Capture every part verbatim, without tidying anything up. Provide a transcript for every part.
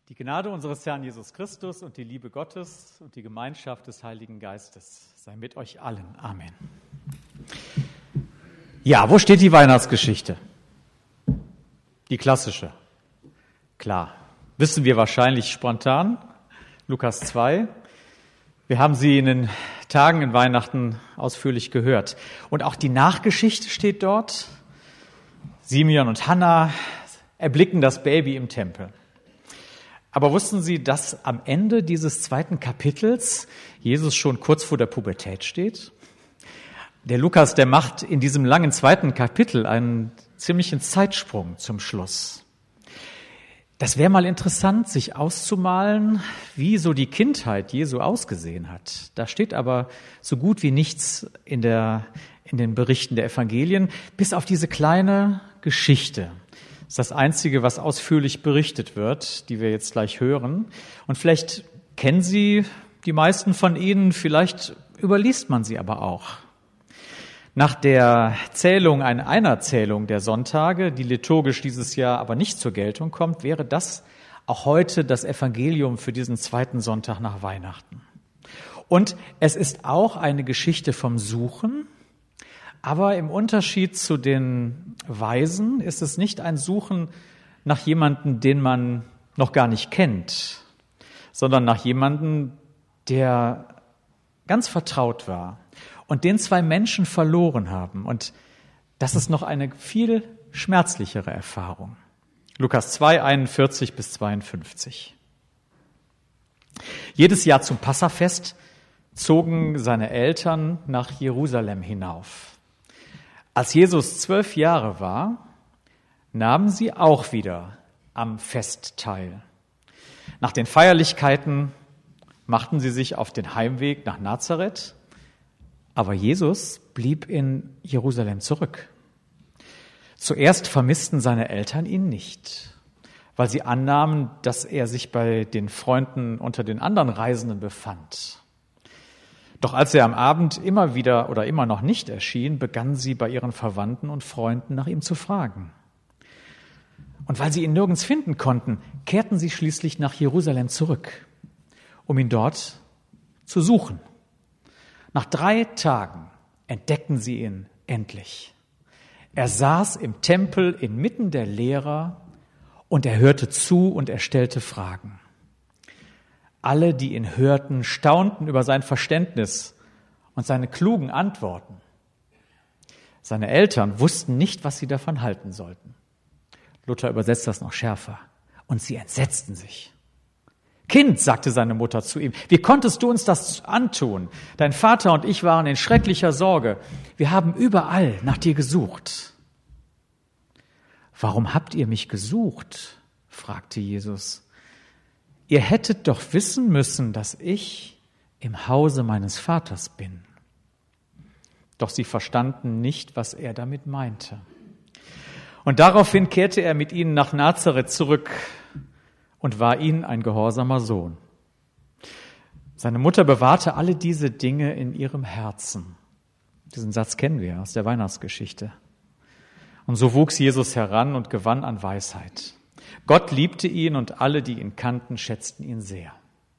Die Gnade unseres Herrn Jesus Christus und die Liebe Gottes und die Gemeinschaft des Heiligen Geistes sei mit euch allen. Amen. Ja, wo steht die Weihnachtsgeschichte? Die klassische. Klar, wissen wir wahrscheinlich spontan. Lukas zwei. Wir haben sie in den Tagen in Weihnachten ausführlich gehört. Und auch die Nachgeschichte steht dort. Simeon und Hannah erblicken das Baby im Tempel. Aber wussten Sie, dass am Ende dieses zweiten Kapitels Jesus schon kurz vor der Pubertät steht? Der Lukas, der macht in diesem langen zweiten Kapitel einen ziemlichen Zeitsprung zum Schluss. Das wäre mal interessant, sich auszumalen, wie so die Kindheit Jesu ausgesehen hat. Da steht aber so gut wie nichts in der, in den Berichten der Evangelien, bis auf diese kleine Geschichte. Das ist das Einzige, was ausführlich berichtet wird, die wir jetzt gleich hören. Und vielleicht kennen Sie die meisten von Ihnen, vielleicht überliest man sie aber auch. Nach der Zählung, einer Zählung der Sonntage, die liturgisch dieses Jahr aber nicht zur Geltung kommt, wäre das auch heute das Evangelium für diesen zweiten Sonntag nach Weihnachten. Und es ist auch eine Geschichte vom Suchen. Aber im Unterschied zu den Weisen ist es nicht ein Suchen nach jemandem, den man noch gar nicht kennt, sondern nach jemandem, der ganz vertraut war und den zwei Menschen verloren haben. Und das ist noch eine viel schmerzlichere Erfahrung. Lukas zwei, einundvierzig bis zweiundfünfzig. Jedes Jahr zum Passafest zogen seine Eltern nach Jerusalem hinauf. Als Jesus zwölf Jahre war, nahmen sie auch wieder am Fest teil. Nach den Feierlichkeiten machten sie sich auf den Heimweg nach Nazareth, aber Jesus blieb in Jerusalem zurück. Zuerst vermissten seine Eltern ihn nicht, weil sie annahmen, dass er sich bei den Freunden unter den anderen Reisenden befand. Doch als er am Abend immer wieder oder immer noch nicht erschien, begannen sie bei ihren Verwandten und Freunden nach ihm zu fragen. Und weil sie ihn nirgends finden konnten, kehrten sie schließlich nach Jerusalem zurück, um ihn dort zu suchen. Nach drei Tagen entdeckten sie ihn endlich. Er saß im Tempel inmitten der Lehrer und er hörte zu und er stellte Fragen. Alle, die ihn hörten, staunten über sein Verständnis und seine klugen Antworten. Seine Eltern wussten nicht, was sie davon halten sollten. Luther übersetzt das noch schärfer. Und sie entsetzten sich. Kind, sagte seine Mutter zu ihm, wie konntest du uns das antun? Dein Vater und ich waren in schrecklicher Sorge. Wir haben überall nach dir gesucht. Warum habt ihr mich gesucht? Fragte Jesus. Ihr hättet doch wissen müssen, dass ich im Hause meines Vaters bin. Doch sie verstanden nicht, was er damit meinte. Und daraufhin kehrte er mit ihnen nach Nazareth zurück und war ihnen ein gehorsamer Sohn. Seine Mutter bewahrte alle diese Dinge in ihrem Herzen. Diesen Satz kennen wir aus der Weihnachtsgeschichte. Und so wuchs Jesus heran und gewann an Weisheit. Gott liebte ihn und alle, die ihn kannten, schätzten ihn sehr.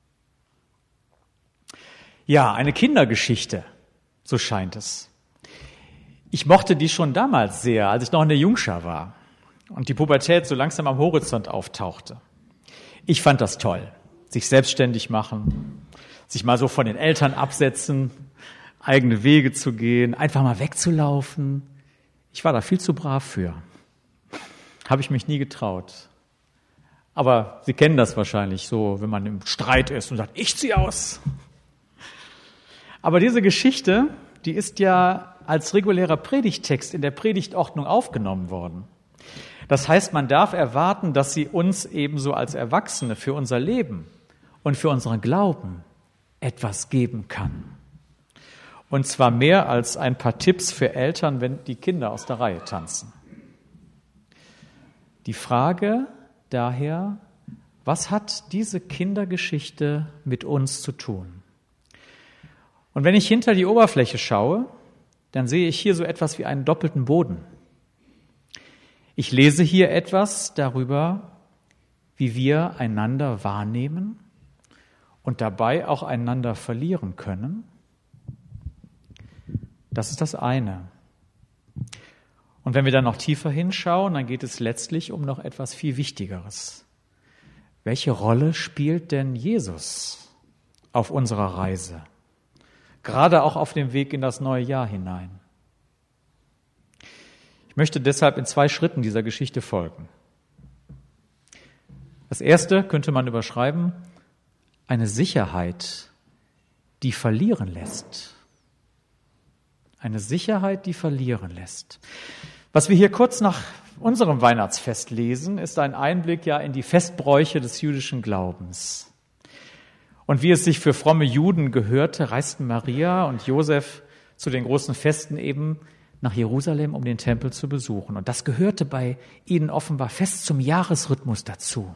Ja, eine Kindergeschichte, so scheint es. Ich mochte die schon damals sehr, als ich noch in der Jungschar war und die Pubertät so langsam am Horizont auftauchte. Ich fand das toll, sich selbstständig machen, sich mal so von den Eltern absetzen, eigene Wege zu gehen, einfach mal wegzulaufen. Ich war da viel zu brav für. Habe ich mich nie getraut. Aber Sie kennen das wahrscheinlich so, wenn man im Streit ist und sagt, ich ziehe aus. Aber diese Geschichte, die ist ja als regulärer Predigttext in der Predigtordnung aufgenommen worden. Das heißt, man darf erwarten, dass sie uns ebenso als Erwachsene für unser Leben und für unseren Glauben etwas geben kann. Und zwar mehr als ein paar Tipps für Eltern, wenn die Kinder aus der Reihe tanzen. Die Frage daher, was hat diese Kindergeschichte mit uns zu tun? Und wenn ich hinter die Oberfläche schaue, dann sehe ich hier so etwas wie einen doppelten Boden. Ich lese hier etwas darüber, wie wir einander wahrnehmen und dabei auch einander verlieren können? Das ist das eine. Und wenn wir dann noch tiefer hinschauen, dann geht es letztlich um noch etwas viel Wichtigeres. Welche Rolle spielt denn Jesus auf unserer Reise? Gerade auch auf dem Weg in das neue Jahr hinein. Ich möchte deshalb in zwei Schritten dieser Geschichte folgen. Das erste könnte man überschreiben, eine Sicherheit, die verlieren lässt. Eine Sicherheit, die verlieren lässt. Was wir hier kurz nach unserem Weihnachtsfest lesen, ist ein Einblick ja in die Festbräuche des jüdischen Glaubens. Und wie es sich für fromme Juden gehörte, reisten Maria und Josef zu den großen Festen eben nach Jerusalem, um den Tempel zu besuchen. Und das gehörte bei ihnen offenbar fest zum Jahresrhythmus dazu.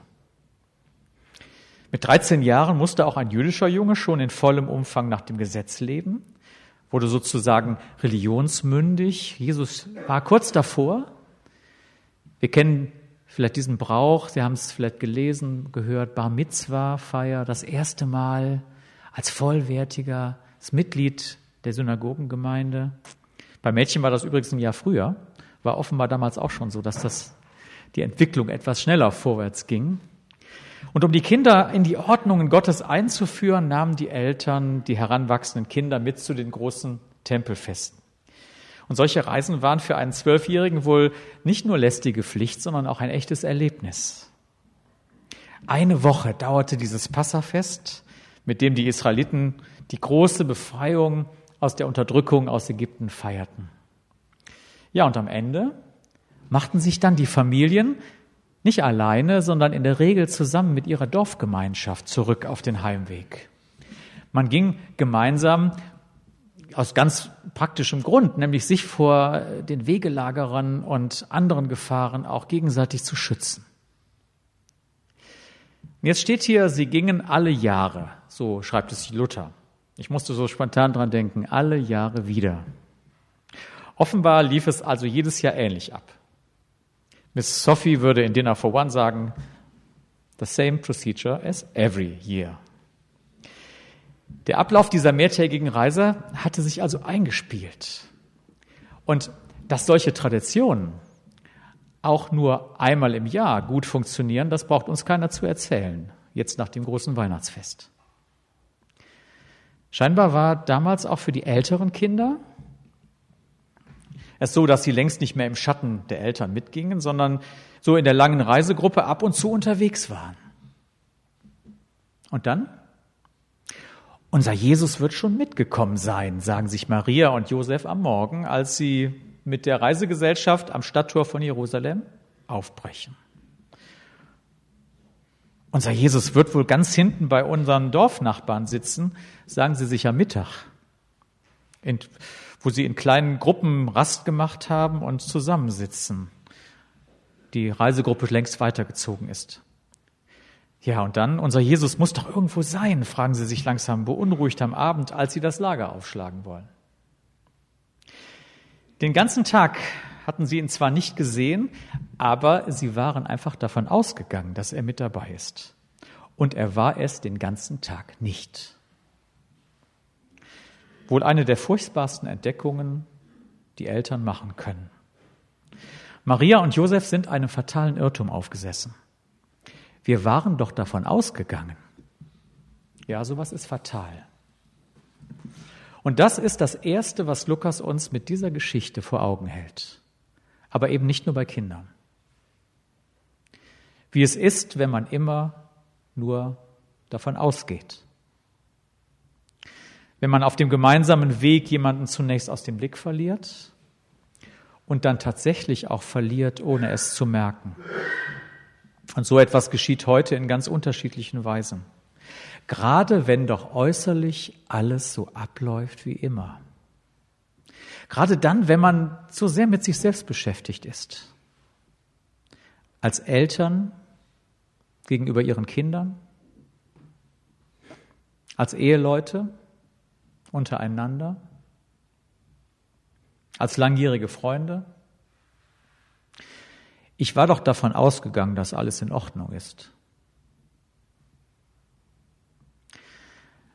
Mit dreizehn Jahren musste auch ein jüdischer Junge schon in vollem Umfang nach dem Gesetz leben, wurde sozusagen religionsmündig. Jesus war kurz davor. Wir kennen vielleicht diesen Brauch, Sie haben es vielleicht gelesen, gehört, Bar Mitzwa-Feier, das erste Mal als vollwertiges Mitglied der Synagogengemeinde. Bei Mädchen war das übrigens ein Jahr früher, war offenbar damals auch schon so, dass das die Entwicklung etwas schneller vorwärts ging. Und um die Kinder in die Ordnungen Gottes einzuführen, nahmen die Eltern die heranwachsenden Kinder mit zu den großen Tempelfesten. Und solche Reisen waren für einen Zwölfjährigen wohl nicht nur lästige Pflicht, sondern auch ein echtes Erlebnis. Eine Woche dauerte dieses Passafest, mit dem die Israeliten die große Befreiung aus der Unterdrückung aus Ägypten feierten. Ja, und am Ende machten sich dann die Familien nicht alleine, sondern in der Regel zusammen mit ihrer Dorfgemeinschaft zurück auf den Heimweg. Man ging gemeinsam aus ganz praktischem Grund, nämlich sich vor den Wegelagerern und anderen Gefahren auch gegenseitig zu schützen. Und jetzt steht hier, sie gingen alle Jahre, so schreibt es Luther. Ich musste so spontan dran denken, alle Jahre wieder. Offenbar lief es also jedes Jahr ähnlich ab. Miss Sophie würde in Dinner for One sagen, the same procedure as every year. Der Ablauf dieser mehrtägigen Reise hatte sich also eingespielt. Und dass solche Traditionen auch nur einmal im Jahr gut funktionieren, das braucht uns keiner zu erzählen, jetzt nach dem großen Weihnachtsfest. Scheinbar war damals auch für die älteren Kinder es so, dass sie längst nicht mehr im Schatten der Eltern mitgingen, sondern so in der langen Reisegruppe ab und zu unterwegs waren. Und dann? Unser Jesus wird schon mitgekommen sein, sagen sich Maria und Josef am Morgen, als sie mit der Reisegesellschaft am Stadttor von Jerusalem aufbrechen. Unser Jesus wird wohl ganz hinten bei unseren Dorfnachbarn sitzen, sagen sie sich am Mittag, in, wo sie in kleinen Gruppen Rast gemacht haben und zusammensitzen. Die Reisegruppe längst weitergezogen ist. Ja, und dann, unser Jesus muss doch irgendwo sein, fragen sie sich langsam beunruhigt am Abend, als sie das Lager aufschlagen wollen. Den ganzen Tag hatten sie ihn zwar nicht gesehen, aber sie waren einfach davon ausgegangen, dass er mit dabei ist. Und er war es den ganzen Tag nicht. Wohl eine der furchtbarsten Entdeckungen, die Eltern machen können. Maria und Josef sind einem fatalen Irrtum aufgesessen. Wir waren doch davon ausgegangen. Ja, sowas ist fatal. Und das ist das Erste, was Lukas uns mit dieser Geschichte vor Augen hält. Aber eben nicht nur bei Kindern. Wie es ist, wenn man immer nur davon ausgeht. Wenn man auf dem gemeinsamen Weg jemanden zunächst aus dem Blick verliert und dann tatsächlich auch verliert, ohne es zu merken. Und so etwas geschieht heute in ganz unterschiedlichen Weisen. Gerade wenn doch äußerlich alles so abläuft wie immer. Gerade dann, wenn man so sehr mit sich selbst beschäftigt ist. Als Eltern gegenüber ihren Kindern, als Eheleute untereinander, als langjährige Freunde. Ich war doch davon ausgegangen, dass alles in Ordnung ist.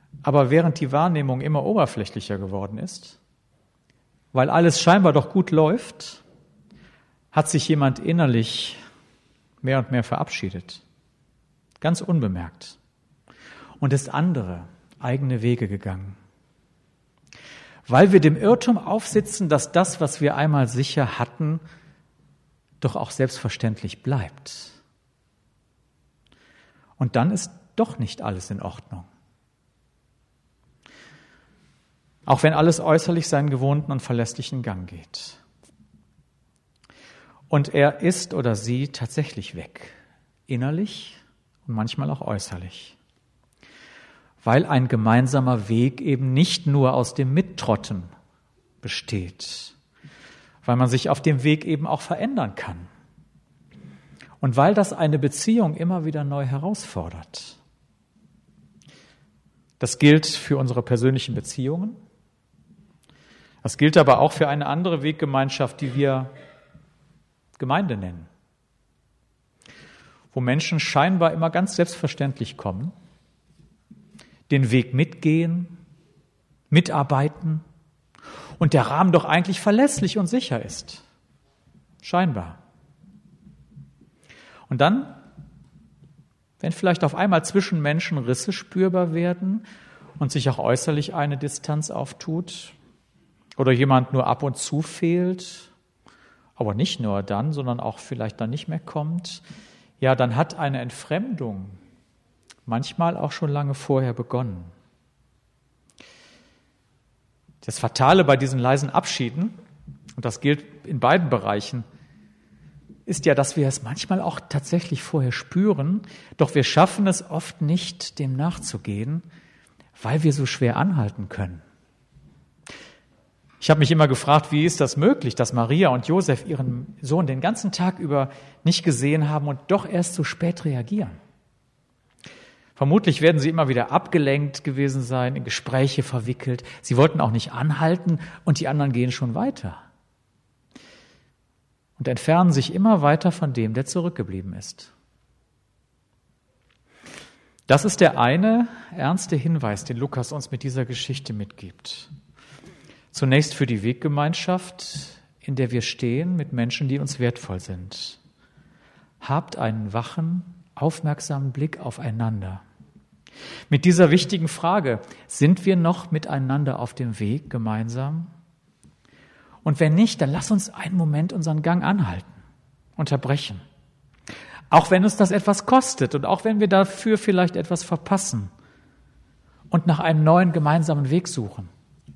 Aber während die Wahrnehmung immer oberflächlicher geworden ist, weil alles scheinbar doch gut läuft, hat sich jemand innerlich mehr und mehr verabschiedet, ganz unbemerkt, und ist andere, eigene Wege gegangen. Weil wir dem Irrtum aufsitzen, dass das, was wir einmal sicher hatten, doch auch selbstverständlich bleibt. Und dann ist doch nicht alles in Ordnung. Auch wenn alles äußerlich seinen gewohnten und verlässlichen Gang geht. Und er ist oder sie tatsächlich weg, innerlich und manchmal auch äußerlich. Weil ein gemeinsamer Weg eben nicht nur aus dem Mittrotten besteht, weil man sich auf dem Weg eben auch verändern kann und weil das eine Beziehung immer wieder neu herausfordert. Das gilt für unsere persönlichen Beziehungen, das gilt aber auch für eine andere Weggemeinschaft, die wir Gemeinde nennen, wo Menschen scheinbar immer ganz selbstverständlich kommen, den Weg mitgehen, mitarbeiten und der Rahmen doch eigentlich verlässlich und sicher ist. Scheinbar. Und dann, wenn vielleicht auf einmal zwischen Menschen Risse spürbar werden und sich auch äußerlich eine Distanz auftut oder jemand nur ab und zu fehlt, aber nicht nur dann, sondern auch vielleicht dann nicht mehr kommt, ja, dann hat eine Entfremdung manchmal auch schon lange vorher begonnen. Das Fatale bei diesen leisen Abschieden, und das gilt in beiden Bereichen, ist ja, dass wir es manchmal auch tatsächlich vorher spüren, doch wir schaffen es oft nicht, dem nachzugehen, weil wir so schwer anhalten können. Ich habe mich immer gefragt, wie ist das möglich, dass Maria und Josef ihren Sohn den ganzen Tag über nicht gesehen haben und doch erst so spät reagieren. Vermutlich werden sie immer wieder abgelenkt gewesen sein, in Gespräche verwickelt. Sie wollten auch nicht anhalten und die anderen gehen schon weiter. Und entfernen sich immer weiter von dem, der zurückgeblieben ist. Das ist der eine ernste Hinweis, den Lukas uns mit dieser Geschichte mitgibt. Zunächst für die Weggemeinschaft, in der wir stehen, mit Menschen, die uns wertvoll sind. Habt einen wachen, aufmerksamen Blick aufeinander. Mit dieser wichtigen Frage, sind wir noch miteinander auf dem Weg gemeinsam? Und wenn nicht, dann lass uns einen Moment unseren Gang anhalten, unterbrechen. Auch wenn uns das etwas kostet und auch wenn wir dafür vielleicht etwas verpassen und nach einem neuen gemeinsamen Weg suchen.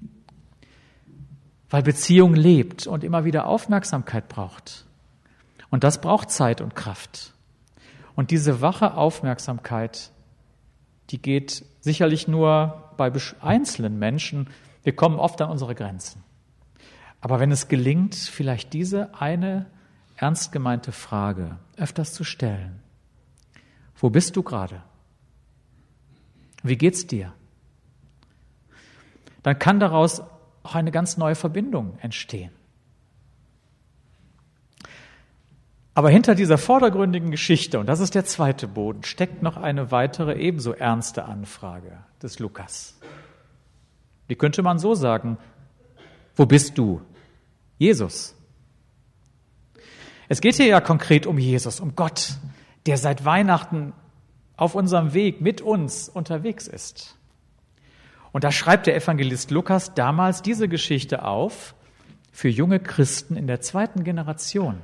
Weil Beziehung lebt und immer wieder Aufmerksamkeit braucht. Und das braucht Zeit und Kraft. Und diese wache Aufmerksamkeit, die geht sicherlich nur bei einzelnen Menschen. Wir kommen oft an unsere Grenzen. Aber wenn es gelingt, vielleicht diese eine ernst gemeinte Frage öfters zu stellen. Wo bist du gerade? Wie geht's dir? Dann kann daraus auch eine ganz neue Verbindung entstehen. Aber hinter dieser vordergründigen Geschichte, und das ist der zweite Boden, steckt noch eine weitere ebenso ernste Anfrage des Lukas. Die könnte man so sagen: Wo bist du? Jesus. Es geht hier ja konkret um Jesus, um Gott, der seit Weihnachten auf unserem Weg mit uns unterwegs ist. Und da schreibt der Evangelist Lukas damals diese Geschichte auf für junge Christen in der zweiten Generation,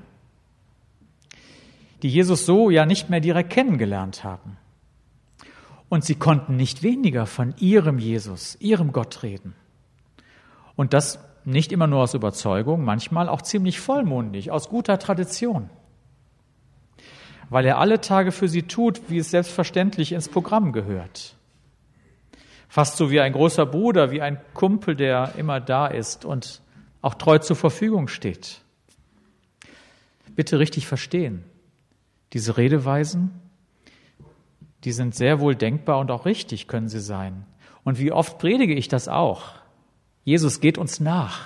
die Jesus so ja nicht mehr direkt kennengelernt haben. Und sie konnten nicht weniger von ihrem Jesus, ihrem Gott reden. Und das nicht immer nur aus Überzeugung, manchmal auch ziemlich vollmundig, aus guter Tradition. Weil er alle Tage für sie tut, wie es selbstverständlich ins Programm gehört. Fast so wie ein großer Bruder, wie ein Kumpel, der immer da ist und auch treu zur Verfügung steht. Bitte richtig verstehen. Diese Redeweisen, die sind sehr wohl denkbar und auch richtig können sie sein. Und wie oft predige ich das auch? Jesus geht uns nach.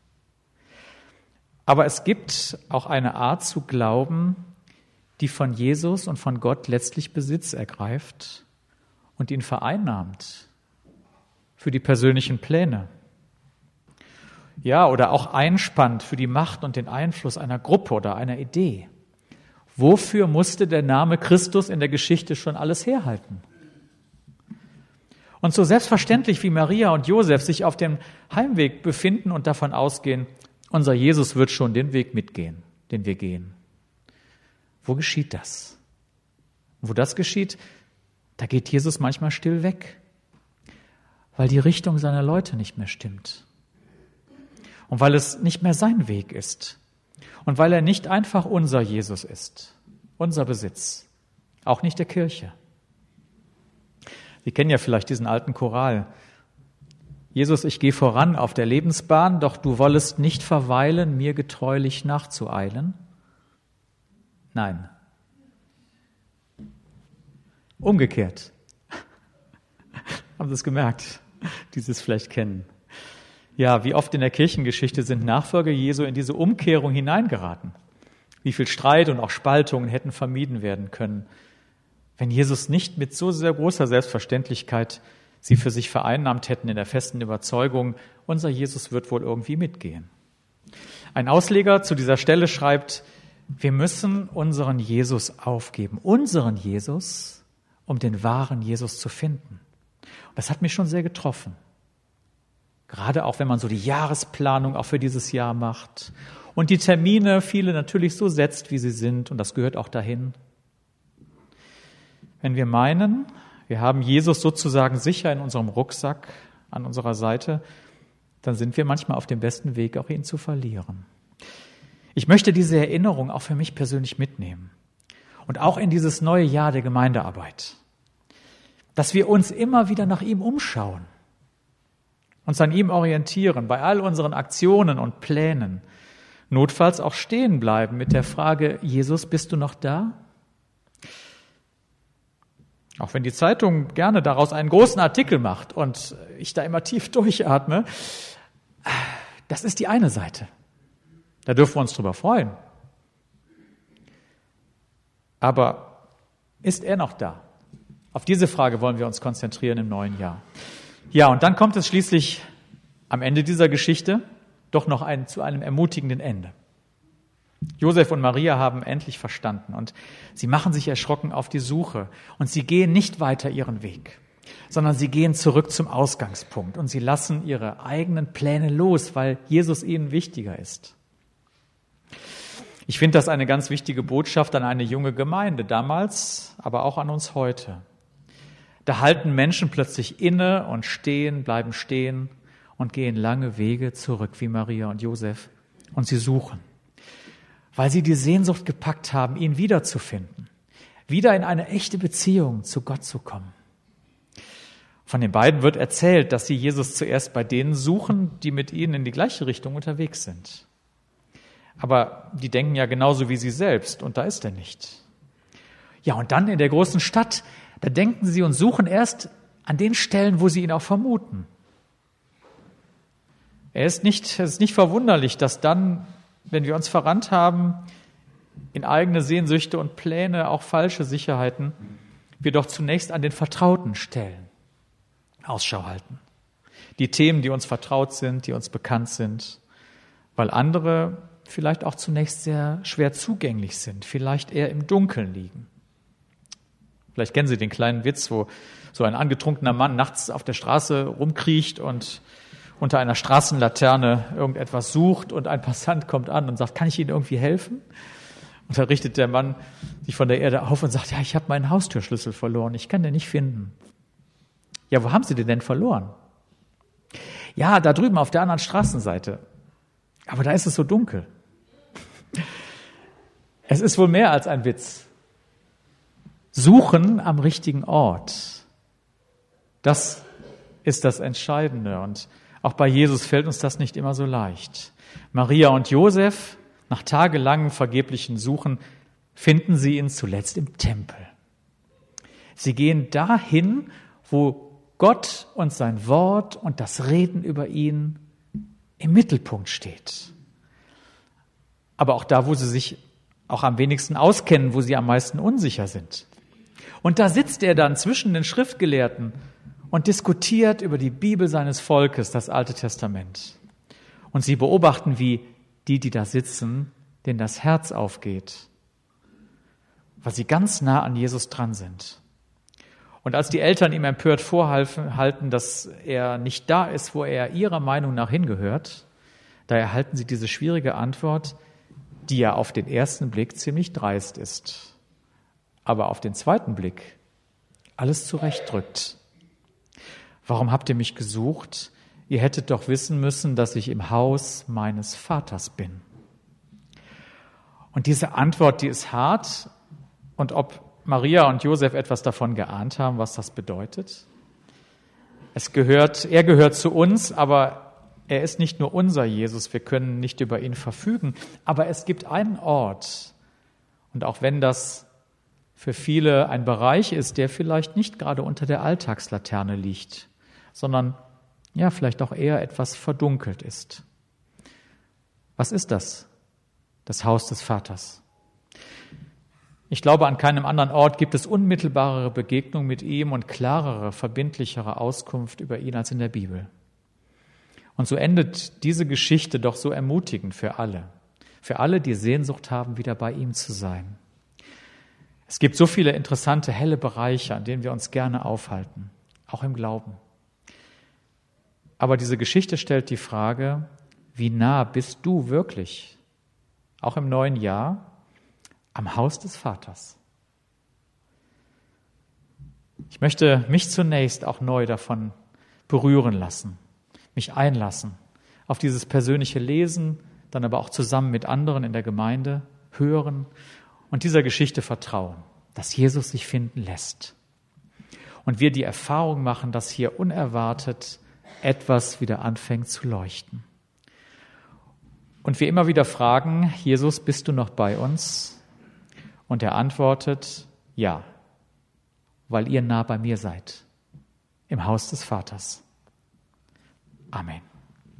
Aber es gibt auch eine Art zu glauben, die von Jesus und von Gott letztlich Besitz ergreift und ihn vereinnahmt für die persönlichen Pläne. Ja, oder auch einspannt für die Macht und den Einfluss einer Gruppe oder einer Idee. Wofür musste der Name Christus in der Geschichte schon alles herhalten? Und so selbstverständlich wie Maria und Josef sich auf dem Heimweg befinden und davon ausgehen, unser Jesus wird schon den Weg mitgehen, den wir gehen. Wo geschieht das? Wo das geschieht, da geht Jesus manchmal still weg, weil die Richtung seiner Leute nicht mehr stimmt. Und weil es nicht mehr sein Weg ist. Und weil er nicht einfach unser Jesus ist, unser Besitz, auch nicht der Kirche. Sie kennen ja vielleicht diesen alten Choral. Jesus, ich gehe voran auf der Lebensbahn, doch du wollest nicht verweilen, mir getreulich nachzueilen. Nein. Umgekehrt. Haben Sie es gemerkt, die Sie es vielleicht kennen? Ja, wie oft in der Kirchengeschichte sind Nachfolger Jesu in diese Umkehrung hineingeraten. Wie viel Streit und auch Spaltungen hätten vermieden werden können, wenn Jesus nicht mit so sehr großer Selbstverständlichkeit sie für sich vereinnahmt hätten in der festen Überzeugung, unser Jesus wird wohl irgendwie mitgehen. Ein Ausleger zu dieser Stelle schreibt, wir müssen unseren Jesus aufgeben, unseren Jesus, um den wahren Jesus zu finden. Und das hat mich schon sehr getroffen. Gerade auch, wenn man so die Jahresplanung auch für dieses Jahr macht und die Termine viele natürlich so setzt, wie sie sind, und das gehört auch dahin. Wenn wir meinen, wir haben Jesus sozusagen sicher in unserem Rucksack an unserer Seite, dann sind wir manchmal auf dem besten Weg, auch ihn zu verlieren. Ich möchte diese Erinnerung auch für mich persönlich mitnehmen und auch in dieses neue Jahr der Gemeindearbeit, dass wir uns immer wieder nach ihm umschauen, uns an ihm orientieren, bei all unseren Aktionen und Plänen, notfalls auch stehen bleiben mit der Frage, Jesus, bist du noch da? Auch wenn die Zeitung gerne daraus einen großen Artikel macht und ich da immer tief durchatme, das ist die eine Seite. Da dürfen wir uns drüber freuen. Aber ist er noch da? Auf diese Frage wollen wir uns konzentrieren im neuen Jahr. Ja, und dann kommt es schließlich am Ende dieser Geschichte doch noch ein, zu einem ermutigenden Ende. Josef und Maria haben endlich verstanden und sie machen sich erschrocken auf die Suche und sie gehen nicht weiter ihren Weg, sondern sie gehen zurück zum Ausgangspunkt und sie lassen ihre eigenen Pläne los, weil Jesus ihnen wichtiger ist. Ich finde das eine ganz wichtige Botschaft an eine junge Gemeinde damals, aber auch an uns heute. Da halten Menschen plötzlich inne und stehen, bleiben stehen und gehen lange Wege zurück wie Maria und Josef und sie suchen, weil sie die Sehnsucht gepackt haben, ihn wiederzufinden, wieder in eine echte Beziehung zu Gott zu kommen. Von den beiden wird erzählt, dass sie Jesus zuerst bei denen suchen, die mit ihnen in die gleiche Richtung unterwegs sind. Aber die denken ja genauso wie sie selbst und da ist er nicht. Ja, und dann in der großen Stadt, da denken sie und suchen erst an den Stellen, wo sie ihn auch vermuten. Er ist nicht, es ist nicht verwunderlich, dass dann, wenn wir uns verrannt haben in eigene Sehnsüchte und Pläne, auch falsche Sicherheiten, wir doch zunächst an den vertrauten Stellen Ausschau halten. Die Themen, die uns vertraut sind, die uns bekannt sind, weil andere vielleicht auch zunächst sehr schwer zugänglich sind, vielleicht eher im Dunkeln liegen. Vielleicht kennen Sie den kleinen Witz, wo so ein angetrunkener Mann nachts auf der Straße rumkriecht und unter einer Straßenlaterne irgendetwas sucht und ein Passant kommt an und sagt, kann ich Ihnen irgendwie helfen? Und da richtet der Mann sich von der Erde auf und sagt, ja, ich habe meinen Haustürschlüssel verloren, ich kann den nicht finden. Ja, wo haben Sie den denn verloren? Ja, da drüben auf der anderen Straßenseite. Aber da ist es so dunkel. Es ist wohl mehr als ein Witz. Suchen am richtigen Ort. Das ist das Entscheidende. Und auch bei Jesus fällt uns das nicht immer so leicht. Maria und Josef, nach tagelangem vergeblichen Suchen, finden sie ihn zuletzt im Tempel. Sie gehen dahin, wo Gott und sein Wort und das Reden über ihn im Mittelpunkt steht. Aber auch da, wo sie sich auch am wenigsten auskennen, wo sie am meisten unsicher sind. Und da sitzt er dann zwischen den Schriftgelehrten und diskutiert über die Bibel seines Volkes, das Alte Testament. Und sie beobachten, wie die, die da sitzen, denen das Herz aufgeht, weil sie ganz nah an Jesus dran sind. Und als die Eltern ihm empört vorhalten, dass er nicht da ist, wo er ihrer Meinung nach hingehört, da erhalten sie diese schwierige Antwort, die ja auf den ersten Blick ziemlich dreist ist, aber auf den zweiten Blick alles zurechtdrückt. Warum habt ihr mich gesucht? Ihr hättet doch wissen müssen, dass ich im Haus meines Vaters bin. Und diese Antwort, die ist hart. Und ob Maria und Josef etwas davon geahnt haben, was das bedeutet? Es gehört, er gehört zu uns, aber er ist nicht nur unser Jesus. Wir können nicht über ihn verfügen. Aber es gibt einen Ort. Und auch wenn das für viele ein Bereich ist, der vielleicht nicht gerade unter der Alltagslaterne liegt, sondern ja, vielleicht auch eher etwas verdunkelt ist. Was ist das? Das Haus des Vaters. Ich glaube, an keinem anderen Ort gibt es unmittelbarere Begegnung mit ihm und klarere, verbindlichere Auskunft über ihn als in der Bibel. Und so endet diese Geschichte doch so ermutigend für alle. Für alle, die Sehnsucht haben, wieder bei ihm zu sein. Es gibt so viele interessante, helle Bereiche, an denen wir uns gerne aufhalten, auch im Glauben. Aber diese Geschichte stellt die Frage, wie nah bist du wirklich, auch im neuen Jahr, am Haus des Vaters? Ich möchte mich zunächst auch neu davon berühren lassen, mich einlassen auf dieses persönliche Lesen, dann aber auch zusammen mit anderen in der Gemeinde hören und dieser Geschichte vertrauen, dass Jesus sich finden lässt. Und wir die Erfahrung machen, dass hier unerwartet etwas wieder anfängt zu leuchten. Und wir immer wieder fragen, Jesus, bist du noch bei uns? Und er antwortet, ja, weil ihr nah bei mir seid, im Haus des Vaters. Amen.